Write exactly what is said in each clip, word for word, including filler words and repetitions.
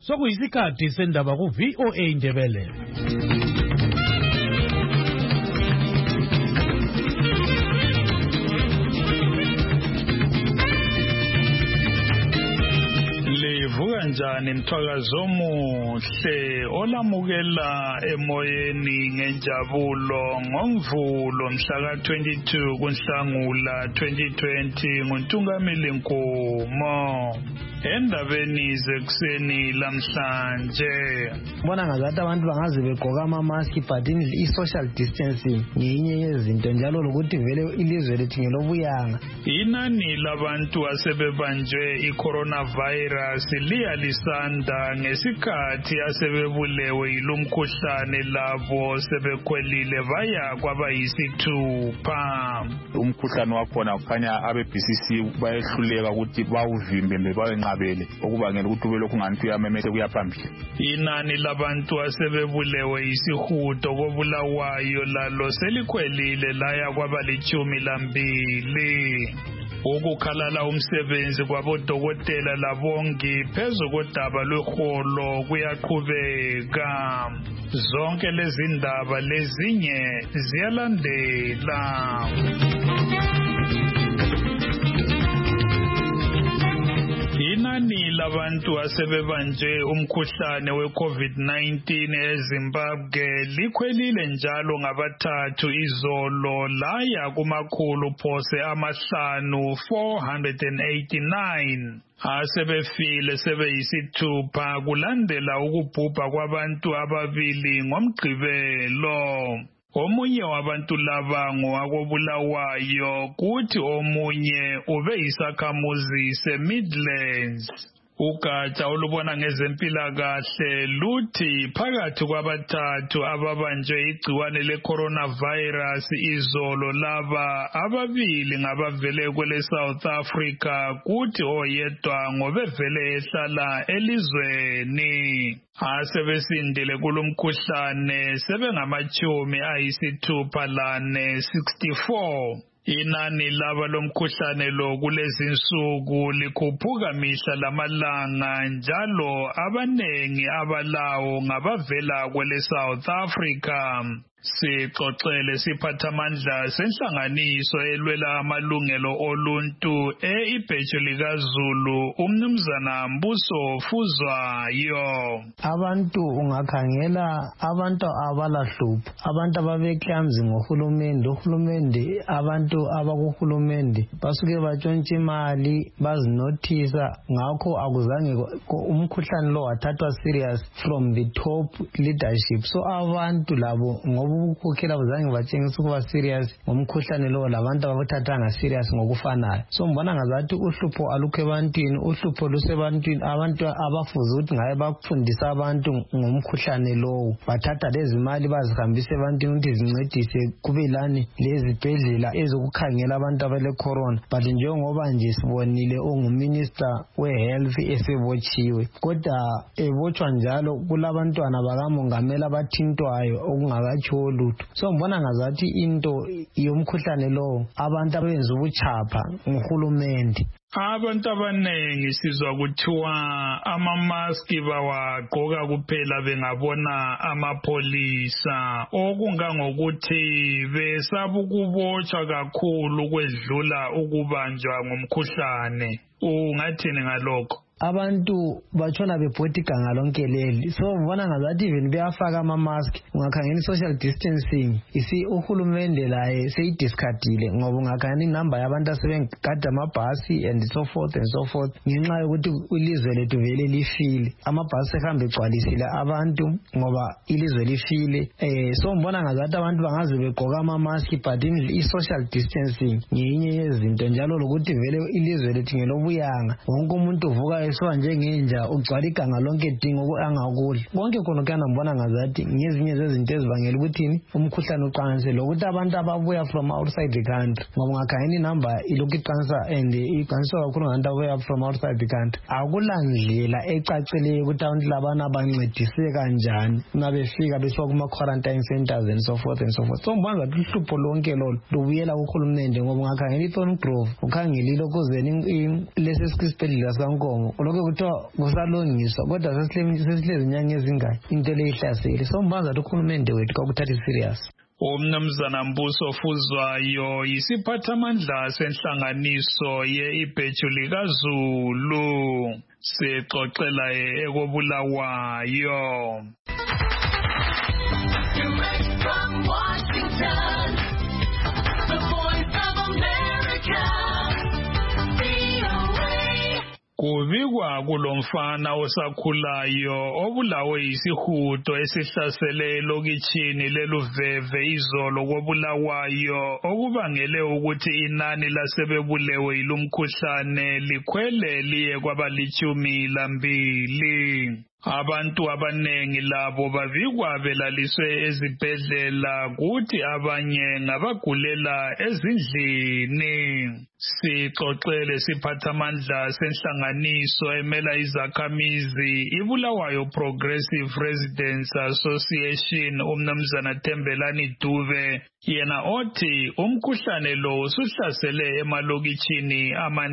Sokuyisikhathi sendaba ku V O A Ndebele. Livuka njani mthwakazo omuhle olamukela emoyeni ngenjabulo ngomvulo mhla ka twenty-two kuNhlangula twenty twenty nguNtungameli Nkomo. Endabeni zekuseni lamhlanje bona ngazathi abantu bangaze begqoka ama mask but i social distancing ngenye yezinto njalo lokuthi vele ilizwe lethu ngelobuyanga. Inani labantu asebebanjwe i coronavirus liyalisanda ngesikhathi asebebulewe yilomkhuhlane labo sebekhwelile baya kwabayisithupha. Umkhuhlane wakhona kukhanya abe B C C bayehluleka ukuthi bawuvimbe bebawenqa okubangela ukuthi ube lokhu ngani kuyamemetheka kuyaphambili. Inani labantu asebebulewe isihudo kobulawayo lalo selikhwelile laya kwabalichumi lambili. Ukukhalala umsebenzi kwabodokotela labongi phezu kodaba lweholo kuyaqhubeka. Zonke lezi ndaba lezinye ziyalandela. Inani labantu asebebanje umkhuhlane we COVID nineteen eZimbabwe likhwelile njalo ngabathathu izolo laya kumakhulu phose amahlanu four hundred eighty-nine. Asebefile sebeyisithupha kulandela ukubhubha kwabantu ababili ngomgqibelo. Omunye wabantu laba ngowakobulawayo kuthi omunye ube yisakhamuzi seMidlands. Ugatsha olubona ngezempilakahle luthi phakathi kwabathathu ababanjwe igciwane le coronavirus izolo laba ababili ngabavele kwele South Africa kuthi oyedwa ngobevele ehlala elizweni. Asebesindile kulomkhuhlane sebengamachumi ayisithupha lane sixty-four. Inani laba lomkhuhlane lo kulezinsuku likhuphuka mihla lamalanga njalo abanengi abalawo ngabavela kwele South Africa. Sixoxele siphathamandla senhlanganiso elwela amalungelo oluntu eIbheju likaZulu umnumzana Mbuso Fuzwayo. Abantu ungakhangela abantu abalahlupho, abantu ababeklamzi ngohulumende, uhulumende abantu abakuhulumende basuke batshontsha imali bazinothisa ngakho akuzange umkhuhlane lo wathathwa serious from the top leadership. So abantu labo ngoba ukukhokhela bazange batshengisa ukuba serious ngomkhuhlane lo labantu abathathanga serious ngokufanayo. So mbona ngazathi uhlupho alukho ebantwini, uhlupho lusebantwini, abantu abafuza ukuthi ngaye bafundisa abantu ngomkhuhlane lo bathatha lezi mali bazihambise ebantwini ukuthi zincedise kube lani lezibhedlela ezokukhangela abantu abale corona. But njengoba nje sibonile onguminister we-health esebotshiwe kodwa ebotshwa njalo kulabantwana bakamongameli abathintwayo okungakatsho lutho. So mbona ngazathi into yomkhuhlane lo abantu abenza ubuchapha nguhulumende. Abantu abanengi sizwa kuthiwa amamaski bawagqoka kuphela bengabona amapolisa, okungangokuthi besaba ukubotshwa kakhulu kwedlula ukubanjwa ngomkhuhlane. Ungathini ngalokho? Abantu batshona bebhodika ngalonke leli. So mbona ngazathi even beyafaka ama mask ungakhangela social distancing isi uhulumende laye seyidiscardile ngoba ungakhangela inamba yabantu asebengada amabhasi and so forth and so forth ngenxa yokuthi ilizwe lethu vele lifile, amabhasi ehamba egcwalisile abantu ngoba ilizwe lifile. Eh so mbona ngazathi abantu bangaze begqoka ama mask but i social distancing ngenye yezinto njalo lokuthi vele ilizwe lethu ngelobuyanga wonke umuntu uvuka so njengenja ugcwala iganga lonke dingo angakudla konke khona kana mbona ngazathi ngezinye zezinto ezibangela ukuthini umkhuhlane uqanse lokuthi abantu ababuya from outside the country ngoba ngakhangela inamba ilokhu iqansa and iqansa kakhulu ngabantu ababuya from outside the country. Akulandlela ecacileyo ukuthi abantu labana bancediseke kanjani nabefika besuka kuma quarantine centers and so forth and so forth. So mbona ngathi uhlupho lonke lolo lubuyela kuhulumende ngoba ngakhangela iThorn Grove ukhangelile ukuzeni lesi sibhedlela saNkomo lokho kuthiwa kusalungiswa kodwa sesihlezi inyanga ezingaki into le ihlasele. So mbanza lo uhulumende wethu kakuthatha serious. Umnumzana Mbuso Fuzwayo yisiphathamandla senhlanganiso ye-Ibhejuli kaZulu sixoxela ekobulawayo. Direct from Washington, the Voice of America, V O A. Kubikwa kulomfana osakhulayo obulawe isihudo esihlasele lokitshini leluveve izolo kobulawayo okubangele ukuthi inani lasebebulewe ilumkhuhlane likhwele liye kwabalitshumi lambili. Abantu abanengi labo babikwa belaliswe ezibhedlela kuthi abanye ngabagulela ezindlini. Sixoxele siphathamandla senhlanganiso emela izakhamizi ibulawayo Progressive Residents Association umnumzana Thembelani Dube yena othi umkhuhlane lo usuhlasele emalokitshini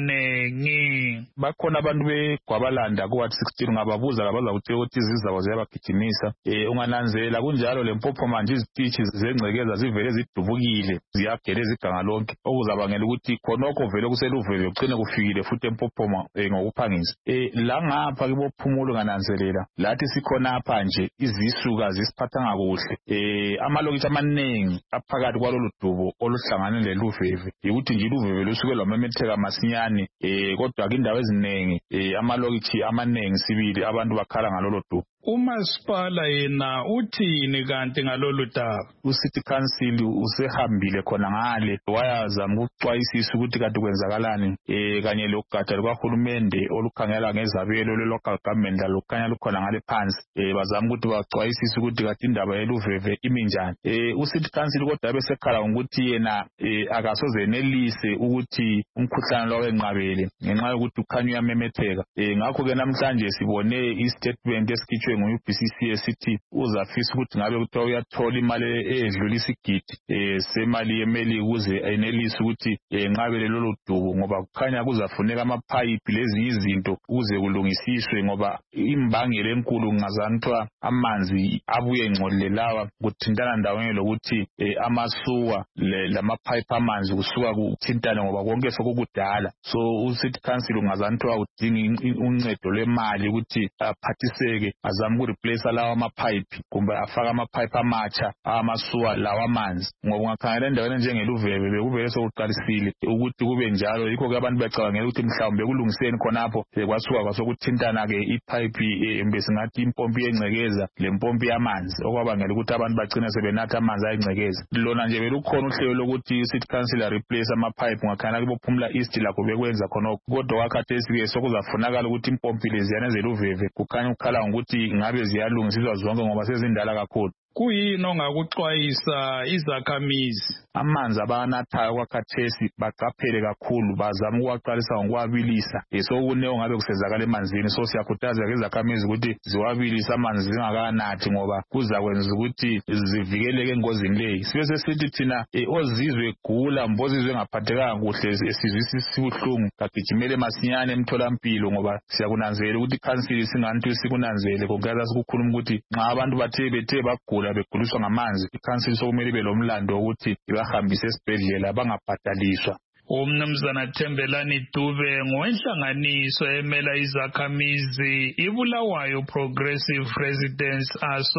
amanengi. Bakhona abantu beGwabalanda kuwathi sixteen ngababuza abaza ukuthi othizi zabo ziyabagijimisa. Eh ungananzela kunjalo leMpophoma manje izitishi zengcekeza zivele zidubukile ziyageleza iganga lonke okuzabangela ukuthi khonokho vele kuseluvele ugcine kufikile futhi eMpophoma ngokuphangisa. Eh la ngapha kibophumulo ngananzelela lathi sikhona apha nje izisuka zisiphathanga kuhle. Eh amalokithi amanengi phakathi kwalolu dubo oluhlangane leluveve ukuthi nje iluveve lusuke lwamemetheka masinyane eh kodwa ke indawo eziningi eh amalokithi amanengi sibili abantu bakhala ngalolo dubo. Umasipala yena uthini kanti ngalolu daba? uCity Council usehambile khona ngale wayazama ukuxwayisisa ukuthi kanti kwenzakalani eh kanye lokugada lukahulumende olukhangela ngezabelo le-local government lokukhanya lukhona ngale phansi eh bazama ukuthi baxwayisise ukuthi kanti indaba yeluveve imi njani. eh uCity Council kodwa besekhala ukuthi yena eh akasoze enelise ukuthi umkhuhlane lo wenqabele ngenxa yokuthi ukhanya uyamemetheka. eh ngakho ke namhlanje sibone istatement esikhitshwe ngu-U B C C esithi uzafisa ukuthi ngabe kuthiwa uyathola imali edlulisa igidi eh semali yemeli ukuze enelise ukuthi enqabele lolu dubo ngoba kukhanya kuzafuneka amapipe lezi izinto ukuze kulungisiswe ngoba imbangela enkulu ngazanthwa amanzi abuye ngcolile lawa kuthintana ndawonye lokuthi amasuwa lamapipe amanzi kusuka kuthintana ngoba konke sokukudala. So uCity Council ungazanthwa udinga uncedo lwemali ukuthi aphathiseke azama ukureplace lawa amapipe kumbe afaka amapipe amatsha amasuwa lawa amanzi ngoba ungakhangela endaweni njengeluveve bekuvele sokuqalisile ukuthi kube njalo yikho ke abantu becabangela ukuthi mhlawumbe kulungiseni khonapho kwasuka kwasokuthintana ke ipipe embe singathi impompi yencekeza lempompi yamanzi okwabangela ukuthi abantu bagcine sebenatha amanzi ayincekeza. Lona nje belukhona uhlelo lokuthi uCity Council replace amapipe ngakhana kubophumula East lakho bekwenza khonokho kodwa wakhathesi ke sokuzafunakala ukuthi impompi leziyana zeluveve kukhanya ukukhala ukuthi ngabe ziyalungisizwa zonke ngoba sezindala kakhulu. Kuyini ongakuxwayisa izakhamizi? Amanzi abanathayo kwakhathesi baqaphele kakhulu bazama ukuwaqalisa ngokuwabilisa esokuneyo ngabe kusezakala emanzini. So siyakhuthaza ke izakhamizi ukuthi ziwabilisa amanzi zingakanathi ngoba kuzakwenza ukuthi zivikeleke engozini leyi. Sibe sesithi thina ozizwe gula mbozizwe ngaphathekanga kuhle esizwisi sibuhlungu kagijimele masinyane emtholampilo ngoba siyakunanzela ukuthi council singantu sikunanzele konke sikukhuluma ukuthi nxa abantu bathe bethe bagula beguliswa ngamanzi iCouncil sokumele belomlando ukuthi ibahambise esibhedlela bangabhadaliswa. Umnumzana Thembelani Dube ngowenhlanganiso emela izakhamizi ibulawayo Progressive Residents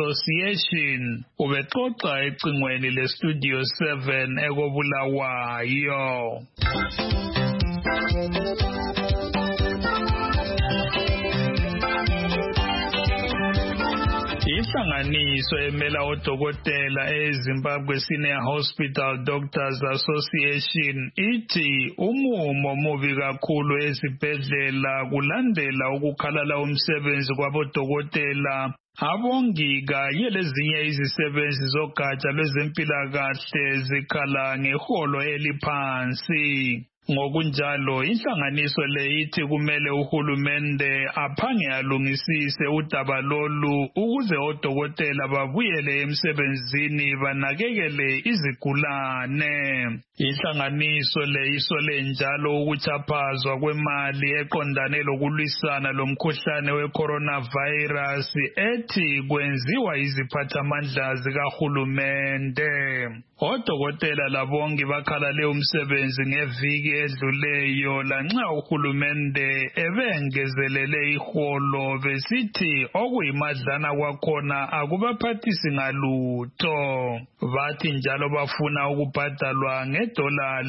Association ubexoxa ecingweni leStudio seven ekobulawayo. Inhlanganiso emela odokotela eZimbabwe Senior Hospital Doctors Association ithi umumo mubi kakhulu ezibhedlela kulandela ukukhalala umsebenzi kwabodokotela abongi kanye lezinye izisebenzi zogatsha lwezempilakahle zikhala ngeholo eliphansi. Ngokunjalo inhlanganiso le ithi kumele uhulumende aphange alungisise udaba lolu ukuze odokotela babuyele emsebenzini banakekele izigulane. Inhlanganiso le isole njalo ukuchaphazwa kwemali eqondane lokulwisana lomkhuhlane we-coronavirus ethi kwenziwa iziphathamandla zikahulumende. Odokotela labongi bakhalale umsebenzi ngeviki edluleyo lanxa uhulumende ebengezelele iholo besithi okuyimadlana kwakhona akubaphathisi ngalutho. Bathi njalo bafuna ukubhadalwa ngedola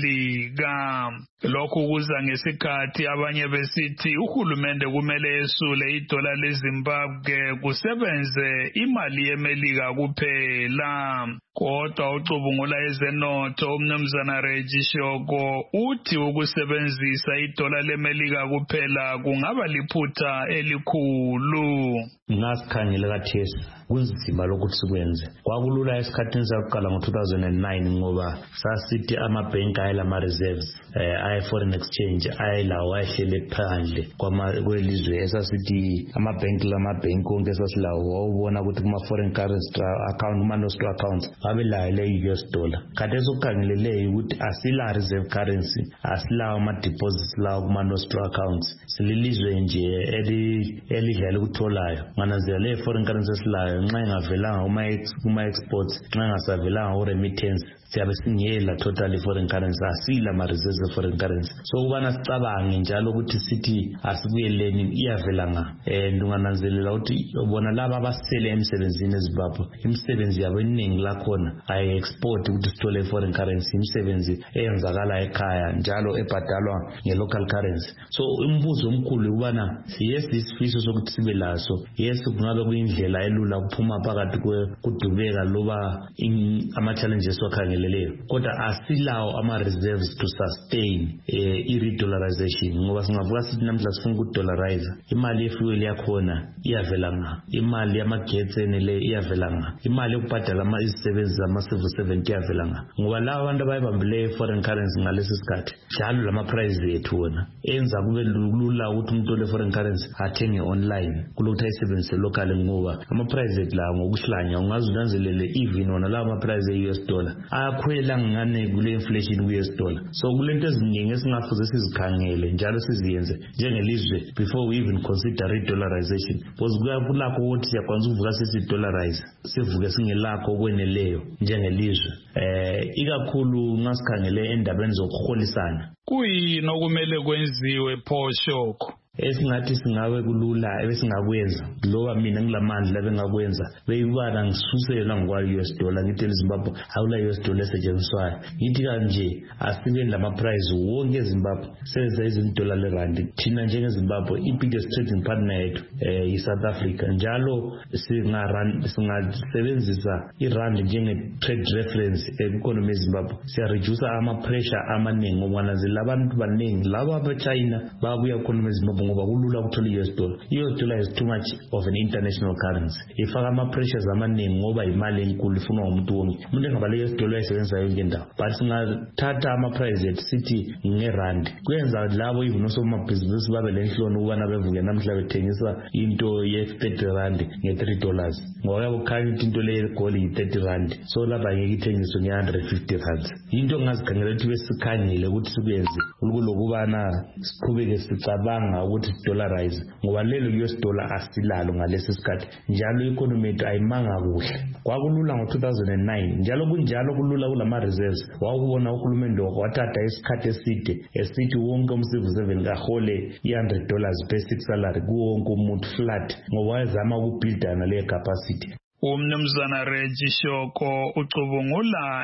leMelika. Lokhu kuza ngesikhathi abanye besithi uhulumende kumele esule idola leZimbabwe kusebenze imali yeMelika kuphela. Kodwa ucubungula ezenotho umnumzana Reggie Shoko uthi ukusebenzisa idola leMelika kuphela kungaba liphutha elikhulu. Ngasikhangela kathesi kunzima lokuthi sikwenze. Kwakulula esikhathini sakuqala ngo two thousand nine ngoba sasithi amabhenki ayelama reserves eh ay foreign exchange ayelawo ayehlele phandle kwelizwe esasithi amabhenki lamabhenki onke sasilawo wawubona ukuthi kuma foreign currency account kuma nostro accounts babelayo le U S dollar. Khathesi ukukhangelele ukuthi asila reserve currency, asilawo ama deposits lawo kuma nostro accounts. Sililizwe nje eli elidlala ukutholayo. Manazela le foreign currency esilayo nxa ingavelanga uma kuma exports nxa ingasavelanga u remittance siyabe singela totally foreign currency asila ma reserves foreign currency. So ubana sicabange njalo ukuthi sithi asibuyeleni iyavelanga eh ndungananzelela ukuthi ubona laba abasele emsebenzini eZimbabwe imisebenzi yabo eningi lakhona ay export ukuthi sithole foreign currency imisebenzi eyenzakala ekhaya njalo ebhadalwa nge local currency. So umbuzo omkhulu ubana yes isifiso sokuthi sibe laso yes kungabe kuyindlela elula ukuphuma phakathi kudubeka loba ama challenges wakhangeleleyo kodwa asilawo ama reserves to sustain eh, i-dollarization ngoba singavuka sithi namhla sifuna ukudollarize imali yefuel yakhona iyavelanga imali yamagetsi enele iyavelanga imali yokubhadala ama izisebenzi zama civil servant iyavelanga ngoba laba abantu abayibambile foreign currency ngalesi sikhathi njalo lama price ethu wona enza kube lula ukuthi umuntu ole foreign currency athenge online kulokuthi ayisebenzise local ngoba ama price ethu la ngokuhlanya ungazi unanzelele even wona laba ama price e-U S dollar akhwela ngane kule inflation ku-U S dollar. So kulento eziningi esingafuze sizikhangele njalo siziyenze njengelizwe before we even consider re-dollarization because kulakho ukuthi siyakwanisa ukuvuka sisi-dollarize sivuke singelakho okweneleyo njengelizwe eh ikakhulu ngasikhangele endabeni zokuholisana. Kuyini okumele kwenziwe pho Shoko? Esingathi singabe kulula ebesingakwenza loba mina ngilamandla bengakwenza beyibana ngisusela ngwa U S dollar ngithi eZimbabwe awula U S dollar esetshenziswayo ngithi kanje asibe lama price wonke eZimbabwe senza izindola lerand thina njenge Zimbabwe i biggest trading partner yethu eh iSouth Africa njalo singarand singasebenzisa irand njenge trade reference economy eZimbabwe siya reduce ama pressure amaningi ngoba nazela abantu baningi laba abeChina babuya economy eZimbabwe ngoba kulula ukuthola i-U S dollar. I-U S dollar is too much of an international currency. Ifaka ama pressures amaningi ngoba imali enkulu ifunwa umuntu wonke. Umuntu engabale i-U S dollar ayisebenza yonke indawo. But singathatha ama price ethu sithi ngerand. Kuyenza labo even osomabhizinisi babe lenhloni ukubana bevuke namhla bethengisa into ye thirty rand nge three dollars. Ngoba yakukhanya into le goal yi thirty rand. So laba ngeke ithengiswe nge one hundred fifty rand. Into ngazikhangela ukuthi besikhangile ukuthi sikuyenze kulokubana siqhubeke sicabanga ukuthi dollarize ngoba lelo U S dollar asilalo ngalesi sikhathi njalo economy yethu ayimanga kuhle. Kwakulula ngo two thousand nine njalo kunjalo kulula kulama reserves. Wawubona uhulumende wathatha isikhathi eside esithi wonke umcivil servant kahole one hundred dollars basic salary kuwonke umuntu flat ngoba wayezama ukubuildana le capacity. Umnumzana Reggie Shoko ucubungula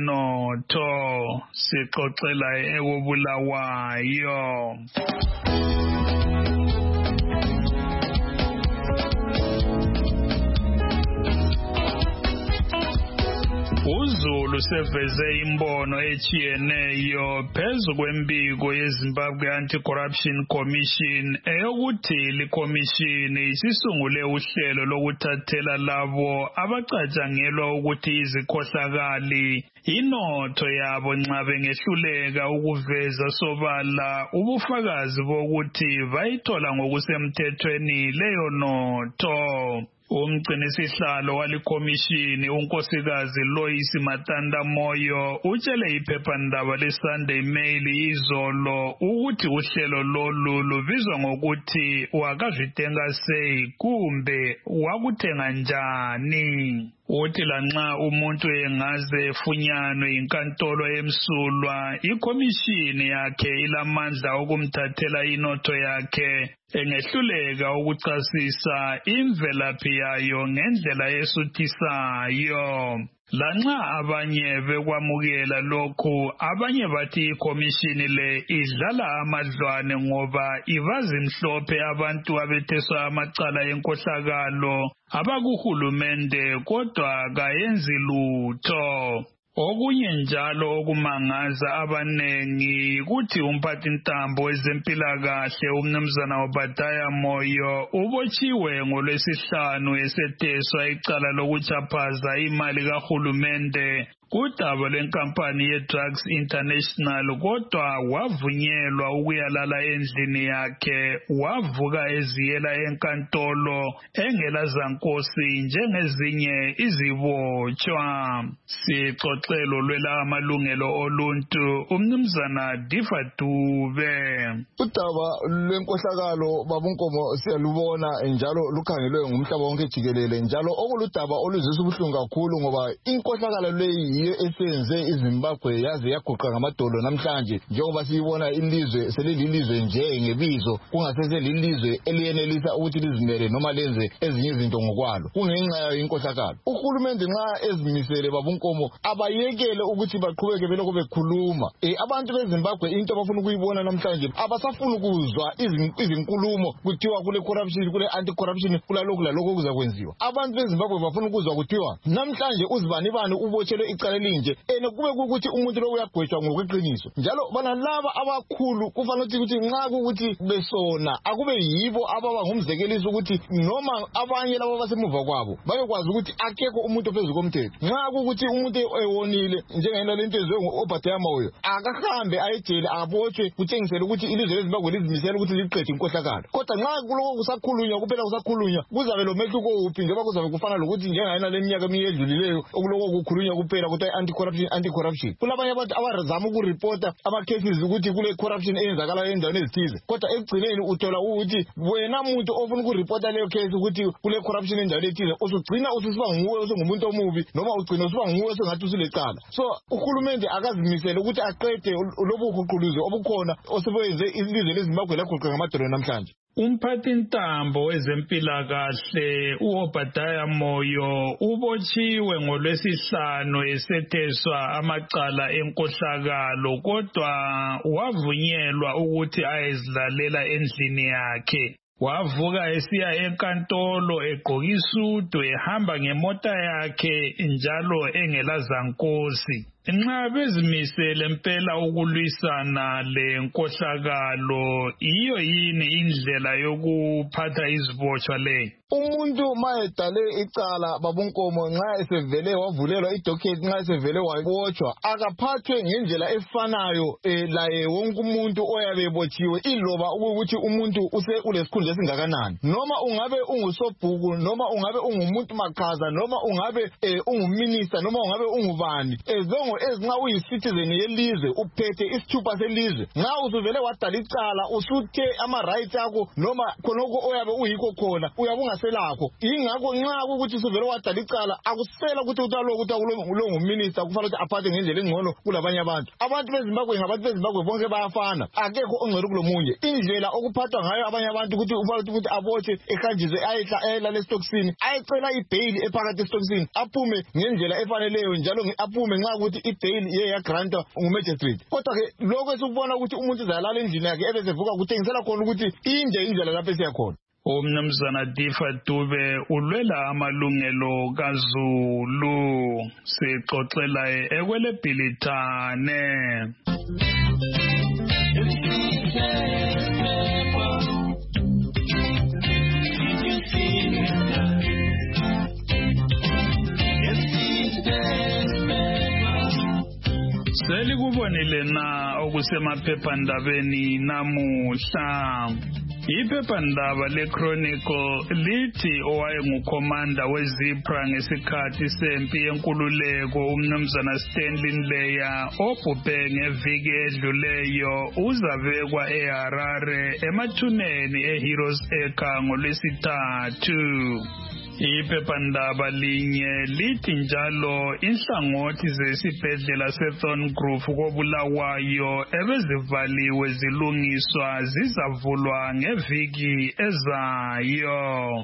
ezenotho sixoxela ekubulawayo. uZulu seveze imbono echiyeneyo phezu kwembiko yeZimbabwe Anti-Corruption Commission eyokuthi likommission isisungule uhlelo lokuthathela labo abacatshangelwa ukuthi izikhohlakali inotho yabo nxa bengehluleka ukuveza sobala ubufakazi bokuthi bayithola ngokusemthethweni leyo notho. Umgcinisihlalo walikomishini unkosikazi Lois Matanda Moyo utshele iphephandaba leSunday Mail izolo ukuthi uhlelo lolu lubizwa ngokuthi wakazvitenga sei kumbe wakuthenga njani. Uthi lanxa umuntu engaze efunyanwe inkantolo emsulwa ikomishini yakhe ilamandla okumthathela inotho yakhe engehluleka ukuchasisa imvelaphi yayo ngendlela esuthisayo. Lanxa abanye bekwamukela lokhu, abanye bathi ikomishini le idlala amadlwane ngoba ibazimhlophe abantu abetheswa amacala enkohlakalo abakuhulumende kodwa kayenzi lutho. Okunye njalo okumangaza abanengi kuthi umphathintambo wezempilakahle umnumzana Obadiah Moyo ubotshiwe ngolwesihlanu esetheswa icala lokuchaphaza imali kahulumende kudaba lwenkampani ye-Drugs International kodwa wavunyelwa ukuyalala endlini yakhe wavuka eziyela enkantolo engela zankosi njengezinye izibotshwa. Sixoxelo lwela amalungelo oluntu umnumzana Difa Dube. Udaba lwenkohlakalo babunkomo siyalubona njalo lukhangelwe ngumhlaba wonke jikelele njalo okuludaba oluzisa ubuhlungu kakhulu ngoba inkohlakalo leyi yiyo esenze iZimbabwe yaze yaguqa ngamadolo namhlanje njengoba siyibona ilizwe selililizwe nje ngebizo kungasese lilizwe eliyenelisa ukuthi lizimele noma lenze ezinye izinto ngokwalo kungenxa yayo inkohlakalo. Uhulumende nxa ezimisele babunkomo abayekele ukuthi baqhubeke belokho bekhuluma. E, abantu beZimbabwe into abafuna ukuyibona namhlanje abasafuna ukuzwa izinkulumo kuthiwa kule corruption kule anti-corruption kulalokhu lalokho kuzakwenziwa. Abantu beZimbabwe bafuna ukuzwa kuthiwa namhlanje uzibani bani ubotshelwe icala linje ene kube ukuthi umuntu lo uyagwetshwa ngokweqiniso. Njalo bana laba abakhulu kufanele ukuthi nxa ukuthi besona akube yibo ababa ngumzekeliso ukuthi noma abanye labo basemuva kwabo bayokwazi ukuthi akekho umuntu phezulu komthetho. Nxa ukuthi umuntu ewonile njengena lento ezwe ngoObadiah Moyo akahambe ayejele abotshwe kutshengisela ukuthi ilizwe leZimbabwe lizimisela ukuthi liqede inkohlakalo. Kodwa nxa kuloko kusakhulunywa kuphela kusakhulunywa kuzabe lo mehluko uphi njengoba kuzabe kufana lokuthi njengena leminyaka emiyedlulileyo okuloko kukhulunywa kuphela ukuthi anti-corruption anti-corruption. Kulabanye abantu abazama ukureporta ama-cases ukuthi kule corruption eyenzakala endaweni ezithize kodwa ekugcineni uthola ukuthi wena muntu ofuna ukureporta leyo case ukuthi kule corruption endaweni ethize usugcina ususiba nguwe usungumuntu omubi noma ugcina usuba nguwe sengathi usulecala. So uhulumende akazimisele ukuthi aqede lobu buqhuluzo obukhona osebenze ilizwe leZimbabwe laguqa ngamadolo namhlanje. Umphathintambo wezempilakahle uObadiah Moyo ubotshiwe ngolwesihlanu esetheswa amacala enkohlakalo kodwa wavunyelwa ukuthi ayezilalela endlini yakhe. Wavuka esiya enkantolo egqoka isudu ehamba ngemota yakhe njalo engela zankosi. Nxa bezimisele impela ukulwisana le nkohlakalo iyo yini indlela yokuphatha izibotshwa le? Umuntu mayedale icala babunkomo nxa esevele wavulelwa idocket nxa esevele wabotshwa akaphathwe ngendlela efanayo eh, laye wonke umuntu oyabe ebotshiwe iloba ukuthi umuntu use ulesikhundla esingakanani noma ungabe ungusobhuku noma ungabe ungumuntu makhaza noma ungabe eh, unguminister noma ungabe ungubani ezongo ezinxa uyicitizen yelizwe uphethe isithupha selizwe nxa usuvele wadala icala usuthe ama rights akho noma khonoko oyabe uyikho khona uyabunga selakho ingakho nxa ukuthi usuvele wadala icala akusela ukuthi utalo ukuthi akulo nguminister kufanele ukuthi aphathe ngendlela engcono kulabanye abantu. Abantu beZimbabwe ngabantu beZimbabwe bonke bayafana akekho ongcwele kulomunye. Indlela okuphathwa ngayo abanye abantu ukuthi ufanele ukuthi abotshe ehanjizwe ayehla ayela lestoksini ayecela ibail ephakathi estoksini aphume ngendlela efaneleyo njalo aphume nxa ukuthi ibail iye yagranta ngumagistrate. Kodwa ke lokho esukubona ukuthi umuntu uzalala endlini yakhe ebesevuka kuthengisela khona ukuthi inde indlela lapho esiyakhona. umnumzana Difa Dube ulwela amalungelo kaZulu sixoxela ekwele Bhilithane. Seli kubonile na okusemaphephandabeni namuhla. Iphephandaba le-Chronicle lithi owayengukhomanda weZipra ngesikhathi sempi yenkululeko umnumzana Stanley Nleya obhubhe ngeviki edluleyo uzabekwa eHarare emathuneni eHeroes Acre ngolwesithathu. Iphephandaba linye lithi njalo inhlangothi zesibhedlela seThorngrove koBulawayo ebezivaliwe zilungiswa zizavulwa ngeviki ezayo.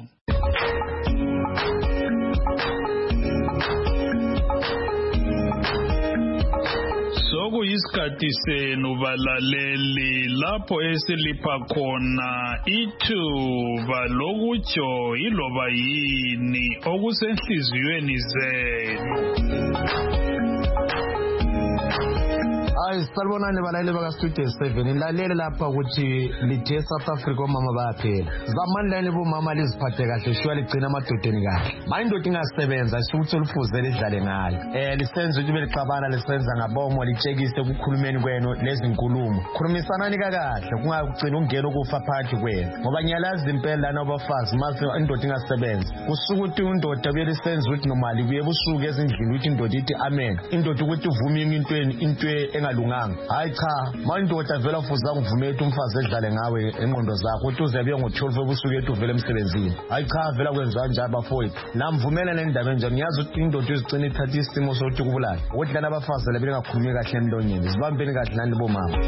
Sokuyisikhathi senu balaleli lapho esilipha khona ithuba lokutsho iloba yini okusenhliziyweni zenu. Hayi salibonani balaleli baka Studio seven ilalele lapha ukuthi lithe South Africa omama bayaphela. Zamanilani bomama liziphathe kahle shuwa ligcina amadodeni kahle. Mayindoda ingasebenza ukuthi lifuze lidlale ngalo. Eh lisenze ukuthi belixabana lisenza ngabomo litshekise ukukhulumeni kwenu lezi nkulumo. Khulumisanani kahle kungagcina ungena ukufa phakathi kwenu. Ngoba ngiyalazi impela lana abafazi mase indoda ingasebenza. Kusuka ukuthi undoda belisenza ukuthi normally kuye busuku ezindlini ukuthi indoda ithi amen. Indoda ukuthi uvume intweni into engalunganga. Hayi cha, mandoda vela fuza ngivume ukuthi umfazi edlale ngawe engqondo zakho ukuthi uze biye ngo-twelve ebusuku ethi uvele emsebenzini. Hayi cha vela kwenziwa nje abafowethu. Namvumela nendaba enjani ngiyazi ukuthi indoda izigcina ithatha isimo sokuthi kubulala. Ukuthi lana abafazi la bengakhulumi kahle emlonyeni. Sibambeni kahle nani bomama.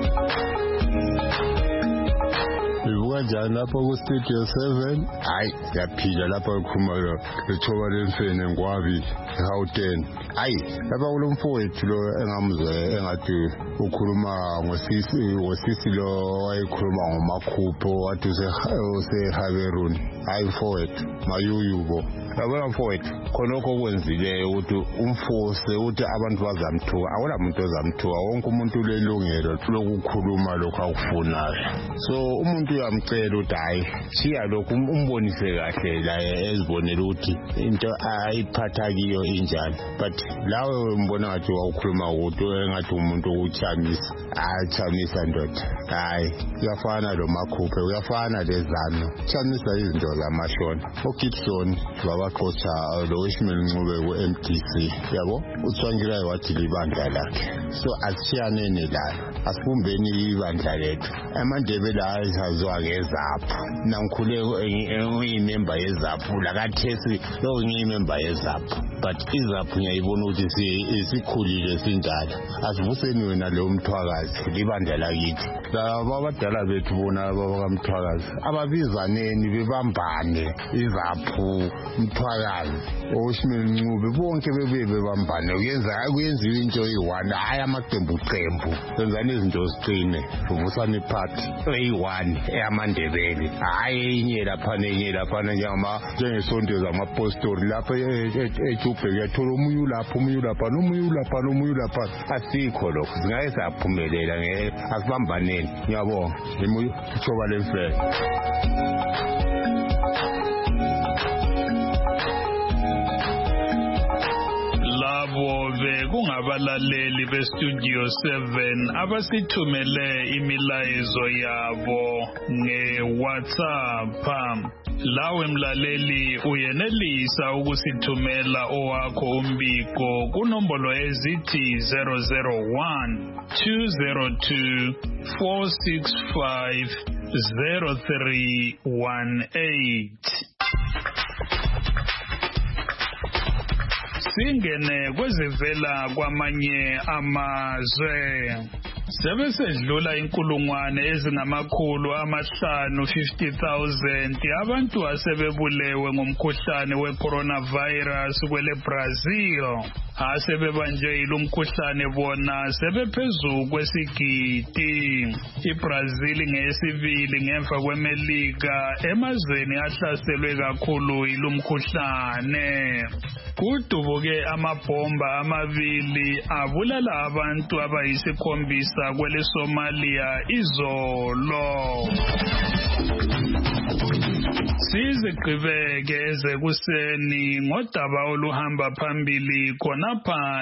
Ivuka njani lapho ku Studio seven? Hayi, yaphila lapho ekhumalo lethoba lemfene ngwabi eGauteng. Hayi, lapha kulomfowethu lo engamuzwe engathi ukhuluma ngosisi ngosisi lo wayekhuluma ngomakhupho wathi useHaberun. Hayi mfowethu, mayuyubo. Yabona mfowethu, khonokho okwenzileyo ukuthi umfose ukuthi abantu bazamthuka. Awula muntu ozamthuka, wonke umuntu ulelungelo lokukhuluma lokho akufunayo. So umuntu uyamcela ukuthi hayi siya lokhu umbonise kahle la ezibonela ukuthi into ayiphatha kiyo injani. But lawe umbona ngathi wawukhuluma ukuthi engathi umuntu ukuchamisa. Achamisa ndoda. Hayi, uyafana lo makhuphe, uyafana lezano. Chamisa izinto zamashona. uGibson wabaxoxa lo Ishmael Ncube ku-M D C yabo utswangilaye wathi libandla lakhe. So asishiyane nelalo, asibumbeni ibandla lethu. AmaNdebele ayazwa ngezaphu. Nangikhule ngiyimember yezaphu lakathesi lo ngiyimember yezaphu. But izaphu ngiyayibona ukuthi isikhulile sindala. Asivuseni wena lo mthwakazi libandla lakithi. Laba abadala bethu bona abakamthwakazi ababizaneni bebambane izaphu mthwakazi oShimel Ncube bonke bebuye bebambane kuyenza kuyenziwa into eyi-one hayi amaqembu qembu senzani izinto ziqine sivusane iphathi eyi-one eyamaNdebele hayi enye lapha nenye lapha njengama njengesonto zamapostori lapha eJubhe uyathola omunye ulapha omunye ulapha nomunye ulapha nomunye ulapha asikho lokho singaye saphumelela nge asibambaneni ngiyabonga imuyo ithoba lemfene. Be kungabalaleli beStudio seven abasithumele imilayezo yabo ngeWhatsApp. Lawe mlaleli uyenelisa ukusithumela owakho umbiko kunombolo ezithi zero zero one two zero two four six five zero three one eight. Singene kwezivela kwamanye amazwe. sebesedlula inkulungwane ezingamakhulu amahlanu fifty thousand abantu asebebulewe ngomkhuhlane we-coronavirus kwele Brazil. Asebebanjwe ilomkhuhlane bona sebephezu kwesigidi. IBrazil ngeyesibili ngemva kweMelika emazweni ahlaselwe kakhulu ilomkhuhlane. Kudubuke amabhomba amabili abulala abantu abayisikhombisa kwele Somalia izolo. Sizigqibeke ezekuseni ngodaba oluhamba phambili khonapha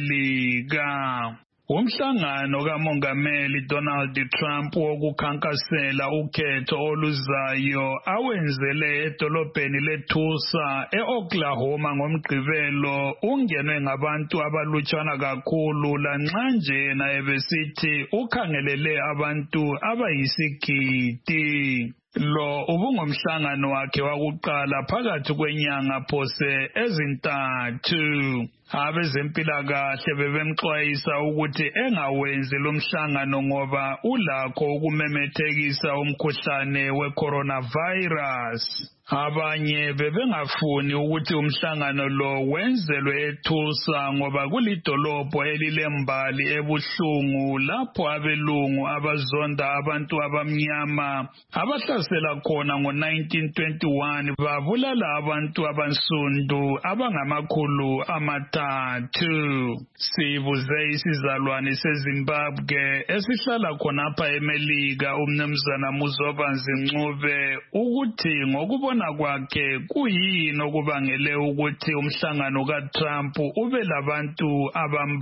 eMelika. Umhlangano kaMongameli Donald Trump wokukhankasela ukhetho oluzayo awenzele edolobheni leTulsa eOklahoma ngomgqibelo ungenwe ngabantu abalutshwana kakhulu lanxa nje naye besithi ukhangelele abantu abayisigidi. Lo ubungomhlangano wakhe wakuqala phakathi kwenyanga phose ezintathu. Abezempilakahle bebemxwayisa ukuthi engawenzi lo mhlangano ngoba ulakho ukumemethekisa umkhuhlane we-coronavirus. Abanye bebengafuni ukuthi umhlangano lo wenzelwe eTulsa ngoba kulidolobho elilembali ebuhlungu lapho abelungu abazonda abantu abamnyama abahlasela khona ngo nineteen twenty-one babulala abantu abansundu abangamakhulu amathathu. Sibuze isizalwane seZimbabwe esihlala khonapha eMelika umnumzana Muzobanzi Ncube ukuthi ngokubona kwakhe kuyini okubangele ukuthi umhlangano kaTrump ube labantu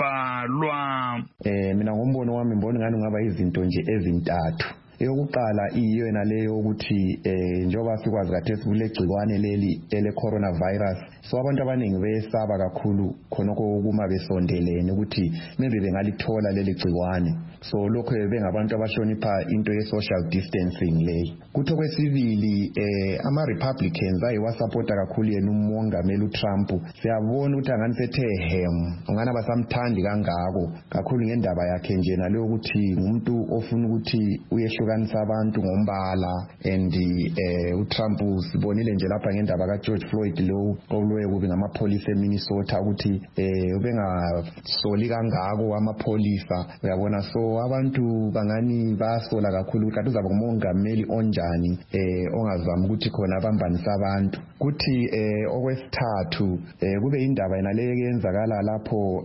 abambalwa. Eh mina ngombono wami ngibona ngani ngaba izinto nje ezintathu. Eyokuqala iyona leyo ukuthi eh njoba sikwazi kathesi kule gcikwane leli ele coronavirus so abantu abaningi besaba kakhulu khonoko ukuma besondelene ukuthi maybe bengalithola leli gcikwane so lokho bengabantu abashonipha into ye social distancing leyi. Kuthi okwesibili eh ama Republicans ayiwasupporta kakhulu yena umongameli uTrump siyabona ukuthi angani sethe hem ungana basamthandi kangako kakhulu ngendaba yakhe nje naleyo ukuthi umuntu ofuna ukuthi uyehlukanisa abantu ngombala and eh uTrump sibonile nje lapha ngendaba ka George Floyd lo olwe kubi ngamapolisa eMinnesota ukuthi eh ubengasoli kangako amapolisa uyabona so abantu bangani basola kakhulu ukuthi uzaba ngumongameli onjani eh ongazama ukuthi khona abambanisa abantu. Kuthi eh okwesithathu eh kube indaba yena leyo yenzakala lapho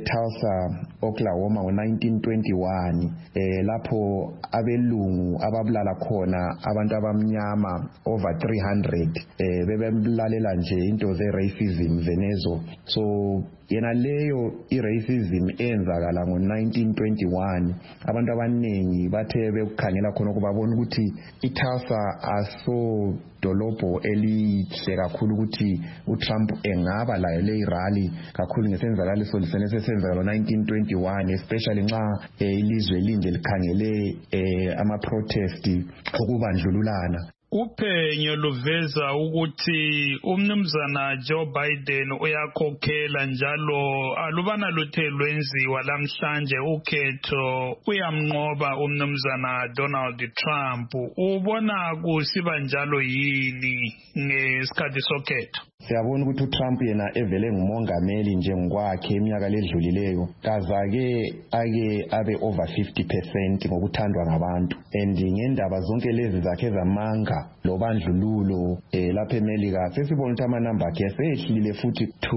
eTulsa Oklahoma ngo nineteen twenty-one eh lapho abelungu ababulala khona abantu abamnyama over three hundred eh bebemlalela nje into ze racism zenezo. So yena leyo i-racism enzakala ngo nineteen twenty-one abantu abaningi bathe bekukhangela khona ukubabona ukuthi iTulsa aso dolobho elihle kakhulu ukuthi uTrump engaba layo le rally kakhulu ngesenzakalo solisene sesenzakalo nineteen twenty-one especially nxa ilizwe linje likhangele ama protest okubandlululana. Uphenyo luveza ukuthi umnumzana Joe Biden uyakhokhela njalo alubana luthe lwenziwa lamhlanje ukhetho uyamnqoba umnumzana Donald Trump. Ubona kusiba njalo yini ngesikhathi sokhetho? Siyabona ukuthi uTrump yena evele ngumongameli nje ngokwakhe eminyaka ledlulileyo kazake ake abe over fifty percent ngokuthandwa ngabantu and ngendaba zonke lezi zakhe zamanga lobandlululo eh lapha eMelika sesibona ukuthi amanamba akhe sehlile futhi to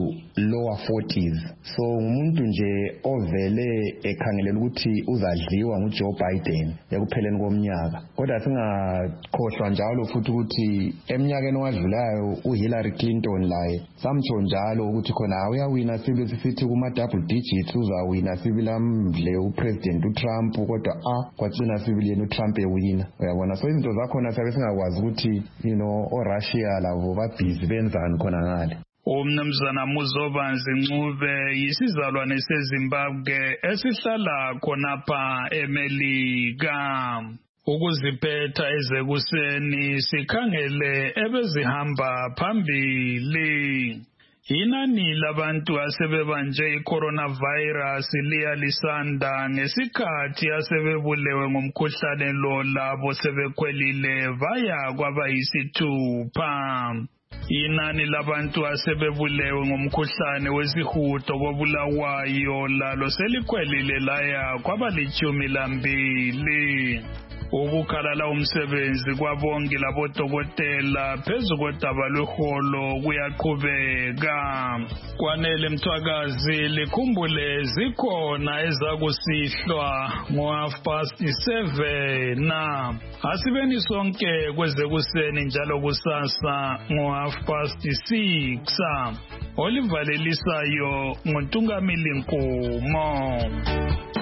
lower forties. So umuntu nje ovele ekhangelela ukuthi uzadliwa nguJoe Biden ekupheleni komnyaka. Kodwa singakhohlwa njalo futhi ukuthi eminyakeni owadlulayo uHillary Clinton laye samtsho njalo ukuthi khona uyawina sibe sithi kuma double digits uzawina sibila mdle upresident uTrump kodwa ah kwagcina sibili yena uTrump ewina. Uyabona so izinto zakhona sabe singakwazi ukuthi you know oRussia lavo babhizi benzani khona ngale. Umnumzana Muzobanzi Ncube yisizalwane seZimbabwe esihlala khonapha eMelika. Ukuziphetha ezekuseni sikhangele ebezihamba phambili. Inani labantu asebebanjwe i-coronavirus liya lisanda ngesikhathi asebebulewe ngomkhuhlane lo labo sebekhwelile vaya kwabayisithupha. Inani labantu asebebulewe ngomkhuhlane wesihudo kobulawayo lalo selikhwelile laya kwabalitshumi lambili. Ukukhalala umsebenzi kwabongi labodokotela phezu kodaba lweholo kuyaqhubeka. Kwanele Mthwakazi likhumbule zikhona ezakusihlwa ngo-half past seven na asibeni sonke kwezekuseni njalo kusasa ngo-half past six. Olivalelisayo nguNtungamili Nkomo.